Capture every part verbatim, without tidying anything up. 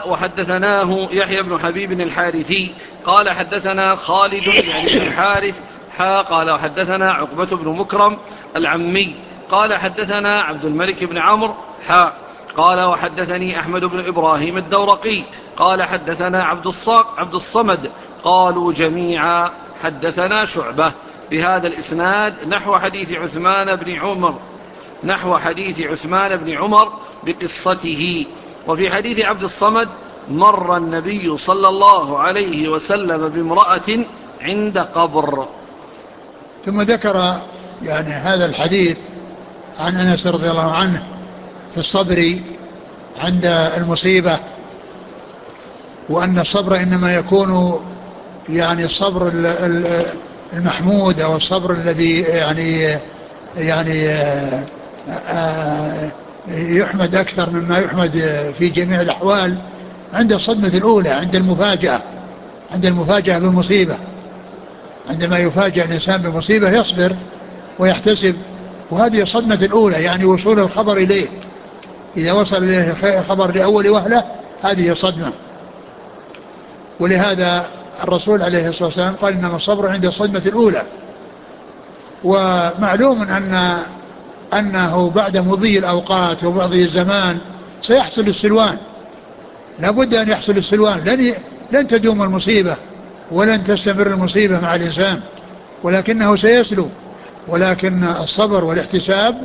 وحدثناه يحيى بن حبيب الحارثي قال حدثنا خالد يعني بن الحارث حا قال وحدثنا عقبة بن مكرم العمي قال حدثنا عبد الملك بن عمرو حا قال وحدثني أحمد بن إبراهيم الدورقي قال حدثنا عبد الصاق عبد الصمد قالوا جميعا حدثنا شعبة بهذا الإسناد نحو حديث عثمان بن عمر نحو حديث عثمان بن عمر بقصته. وفي حديث عبد الصمد مر النبي صلى الله عليه وسلم بامرأة عند قبر. ثم ذكر يعني هذا الحديث عن أنس رضي الله عنه في الصبر عند المصيبة، وأن الصبر إنما يكون يعني الصبر المحمود أو الصبر الذي يعني يعني يحمد أكثر مما يحمد في جميع الأحوال عند الصدمة الأولى، عند المفاجأة عند المفاجأة بالمصيبة. عندما يفاجأ الإنسان بمصيبة يصبر ويحتسب، وهذه الصدمة الأولى يعني وصول الخبر إليه. إذا وصل إليه الخبر لأول وهلة هذه صدمة. ولهذا الرسول عليه الصلاة والسلام قال إنما الصبر عند الصدمة الأولى. ومعلوم أن أنه بعد مضي الأوقات وبعض الزمان سيحصل السلوان، لابد أن يحصل السلوان، لن, لن تدوم المصيبة ولن تستمر المصيبة مع الإنسان، ولكنه سيسلو. ولكن الصبر والاحتساب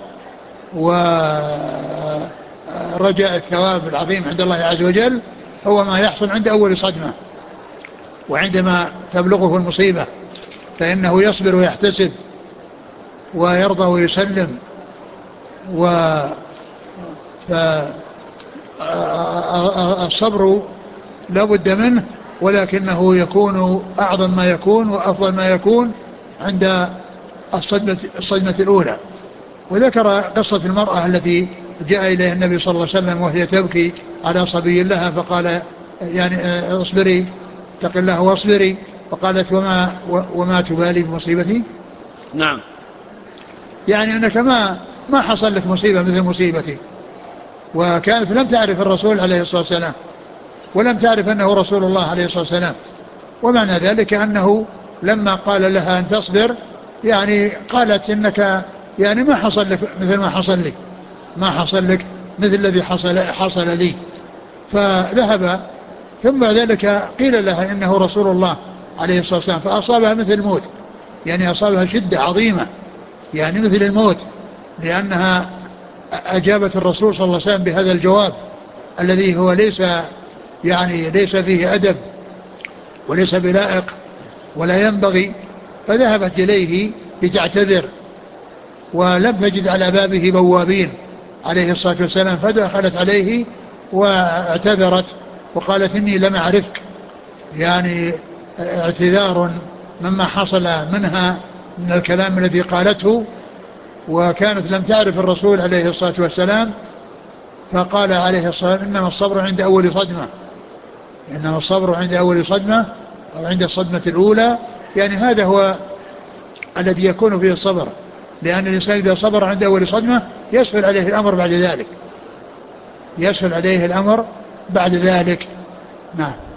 ورجاء الثواب العظيم عند الله عز وجل هو ما يحصل عند أول صدمة، وعندما تبلغه المصيبة فإنه يصبر ويحتسب ويرضى ويسلم. فالصبر لا بد منه، ولكنه يكون أعظم ما يكون وأفضل ما يكون عند الصدمة, الصدمة الأولى. وذكر قصة المرأة التي جاء إليها النبي صلى الله عليه وسلم وهي تبكي على صبي لها، فقال يعني اصبري اتق الله واصبري، فقالت وما, وما تبالي بمصيبتي. نعم، يعني أنك ما, ما حصل لك مصيبة مثل مصيبتي. وكانت لم تعرف الرسول عليه الصلاة والسلام ولم تعرف أنه رسول الله عليه الصلاة والسلام، ومعنى ذلك أنه لما قال لها أن تصبر يعني قالت إنك يعني ما حصل لك مثل ما حصل لي، ما حصل لك مثل الذي حصل, حصل لي. فذهب، ثم بعد ذلك قيل لها إنه رسول الله عليه الصلاة والسلام، فأصابها مثل الموت، يعني أصابها شدة عظيمة يعني مثل الموت، لأنها أجابت الرسول صلى الله عليه وسلم بهذا الجواب الذي هو ليس يعني ليس فيه أدب وليس بلائق ولا ينبغي. فذهبت إليه لتعتذر، ولم تجد على بابه بوابين عليه الصلاة والسلام، فدخلت عليه واعتذرت وقالت إني لم أعرفك، يعني اعتذار مما حصل منها من الكلام الذي قالته، وكانت لم تعرف الرسول عليه الصلاة والسلام. فقال عليه الصلاة والسلام إنما الصبر عند أول صدمة، إنما الصبر عند أول صدمة أو عند الصدمة الأولى، يعني هذا هو الذي يكون فيه الصبر، لأن الإنسان إذا صبر عند أول صدمة يسهل عليه الأمر بعد ذلك، يسهل عليه الأمر بعد ذلك. نعم.